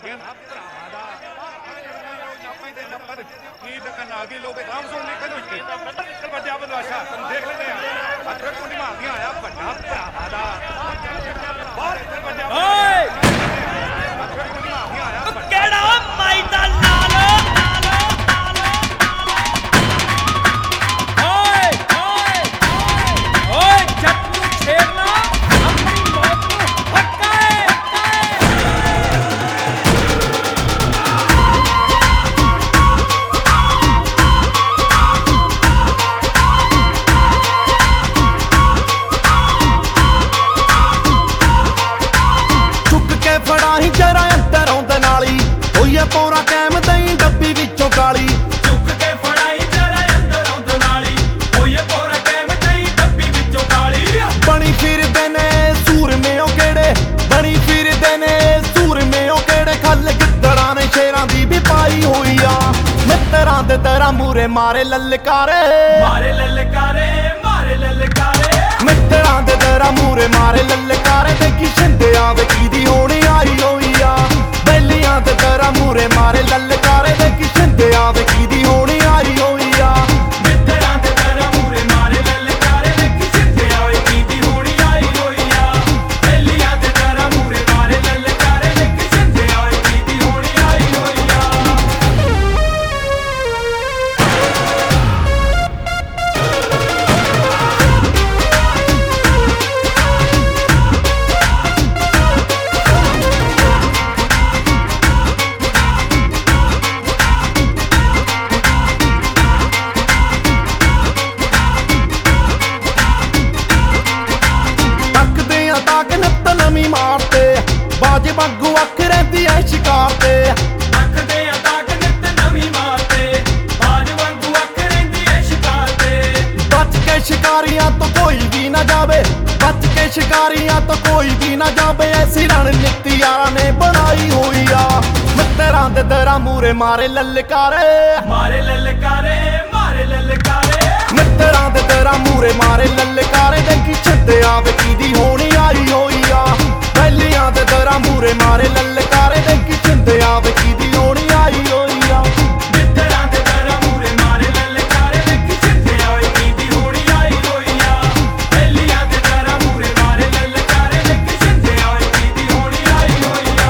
गीत नागी लोग राम सुन निकल बजा बदमाशा देख लेते हैं अदरक कुंडी मारदी आया बड़ा भरावा दा बाहर बजा केड़ा माई दा लाल ओए ओए ओए जट नू छेड़ना अपनी मौत नू हक्का है जरा अंदरों दनाली होइए पोरा कैम दई डब्बी विचों गाली चुक के फड़ाई जरा अंदरों दनाली होइए पोरा कैम दई डब्बी विचों गाली बनी फिरदे ने सूरमे ओ केड़े बनी फिरदे ने सूरमे ओ केड़े खल गिद्दड़ां ने शेरां दी भी पाई होई आ मित्तरां दे तेरा मूरे मारे ललकारे मित्तरां दे तेरा मूरे मारे ललकारे ते की शिंदे आवे कीदी होनी आई होई आ बैलियां दे तेरा मूरे मारे ललकारे ते की शिंदे आवे कीदी होनी आई होई आ मित्तरां दे तेरा मूरे मारे ललकारे ते की शिंदे आवे कीदी होनी आई होई आ बैलियां दे तेरा मूरे मारे ललकारे ते की शिंदे आवे कीदी होनी आई होई आ नमी मारते बाजे बागू अख रहती है शिकार ते अखदे ताक नित नमी मारते बाज वांगू अख रहिंदी है शिकार ते बच के शिकारियां तो कोई भी ना जावे बच के शिकारियां तो कोई भी ना जावे ऐसी रणनीति यारा ने बनाई हुई आ मित्तरां दे तेरा मूरे मारे ललकारे मित्तरां दे तेरा मूरे मारे ललकारे ते की छंदे आवे कीदी होनी आई होई आ बैलियां दे तेरा मूरे मारे ललकारे ते की छंदे आवे कीदी होनी आई होई आ मित्तरां दे तेरा मूरे मारे ललकारे ते की छंदे आवे कीदी होनी आई होई आ बैलियां दे तेरा मूरे मारे ललकारे ते की छंदे आवे कीदी होनी आई होई आ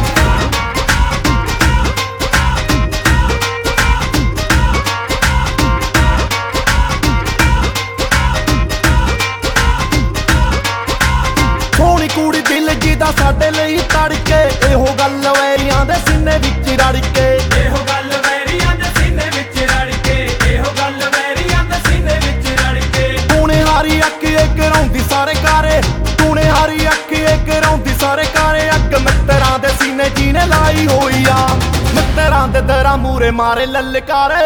ਸੋਹਣੀ ਕੁੜੀ ਦਿਲ ਜੀ ਦਾ ਸਾਡੇ ਲਈ ਤੜਕੇ ਇਹੋ ਗੱਲ ਵੈਰੀਆਂ ਦੇ ਸੀਨੇ ਵਿੱਚ ਰੜ ਕੇ ਇਹੋ ਗੱਲ ਵੈਰੀਆਂ ਦੇ ਸੀਨੇ ਵਿੱਚ ਰੜ ਕੇ ਇਹੋ ਗੱਲ ਵੈਰੀਆਂ ਦੇ ਸੀਨੇ ਵਿੱਚ ਰੜ ਕੇ ਤੂਨੇ ਹਾਰੀ ਅੱਖ ਇੱਕ ਰੌਂਦੀ ਸਾਰੇ ਕਾਰੇ ਤੂਨੇ ਹਾਰੀ ਅੱਖ ਇੱਕ ਰੌਂਦੀ ਸਾਰੇ ਕਾਰੇ ਅੱਗ ਮਿੱਤਰਾਂ ਦੇ ਸੀਨੇ ਜੀ ਨੇ ਲਾਈ ਹੋਈ ਆ ਮਿੱਤਰਾਂ ਦੇ ਦਰਾਂ ਮੂਰੇ ਮਾਰੇ ਲਲਕਾਰੇ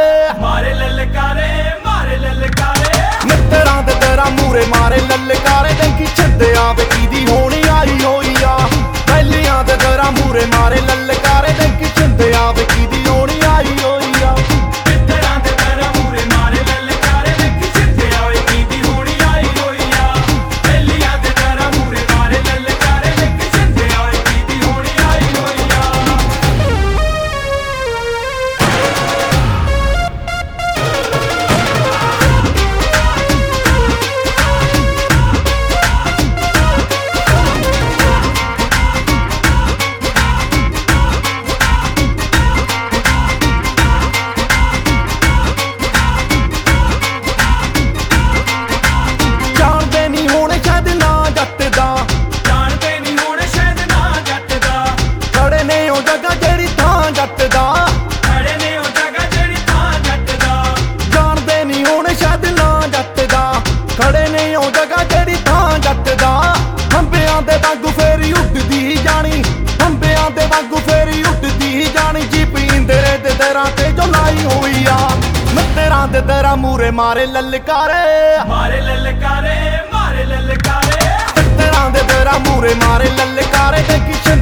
ਮਿੱਤਰਾਂ ਦੇ ਦਰਾਂ ਮੂਰੇ ਮਾਰੇ ਲਲਕਾਰੇ ਤੇ ਕੀ ਛੱਡੇ ਆਵੇ ਕੀਦੀ ਹੋਣੀ ਆਈ ਹੋਈ ਆ ਪਹਿਲੀਆਂ ਦੇ ਦਰਾਂ ਮੂਰੇ ਮਾਰੇ ਲਲਕਾਰੇ ਤੇ ਕੀ ਛੱਡੇ ਆਵੇ ਕੀਦੀ ਹੋਣੀ ਆਈ ਹੋਈ ਆ ਮਿੱਤਰਾਂ ਦੇ ਦਰਾਂ ਮੂਰੇ ਮਾਰੇ ਲਲਕਾਰੇ ਤੇ ਕੀ ਛੱਡੇ ਆਵੇ ਕੀਦੀ ਹੋਣੀ ਆਈ ਹੋਈ ਆ ਪਹਿਲੀਆਂ ਦੇ ਦਰਾਂ ਮੂਰੇ ਮਾਰੇ ਲਲਕਾਰੇ ਤੇ ਕੀ ਛੱਡੇ ਆਵੇ ਕੀਦੀ ਹੋਣੀ ਆਈ ਹੋਈ ਆ ਜਾਣਦੇ ਨਹੀਂ ਹੋਣੇ ਸ਼ਾਇਦ ਨਾ ਜੱਟ ਦਾ ਜਾਣਦੇ ਨਹੀਂ ਹੋਣੇ ਸ਼ਾਇਦ ਨਾ ਜੱਟ ਦਾ ਖੜੇ ਨੇ ਉਹ ਜਗ੍ਹਾ ਜਿਹੜੀ ਥਾਂ ਜੱਟ ਦਾ ਖੜੇ ਨੇ ਉਹ ਜਗ੍ਹਾ ਜਿਹੜੀ ਥਾਂ ਜੱਟ ਦਾ ਜਾਣਦੇ ਨਹੀਂ ਹੋਣੇ ਸ਼ਾਇਦ ਨਾ ਜੱਟ ਦਾ ਖੜੇ ਨੇ ਉਹ ਜਗ੍ਹਾ ਜਿਹੜੀ ਥਾਂ ਜੱਟ ਦਾ ਹੰਬਿਆਂ ਦੇ ਵਾਂਗੂ ਫੇਰੀ ਉੱਡਦੀ ਜਾਣੀ ਹੰਬਿਆਂ ਦੇ ਵਾਂਗੂ ਫੇਰੀ ਉੱਡਦੀ ਜਾਣੀ ਜੀ ਪੀਂਦਰੇ ਦੇ ਦਰਾਂ ਤੇ ਜੋ ਲਾਈ ਹੋਈ ਆ ਮਿੱਤਰਾਂ ਦੇ ਦਰਾਂ ਮੂਰੇ ਮਾਰੇ ਲਲਕਾਰੇ ਮਿੱਤਰਾਂ ਦੇ ਦਰਾਂ ਮੂਰੇ ਮਾਰੇ ਲਲਕਾਰੇ ਤੇ ਕੀ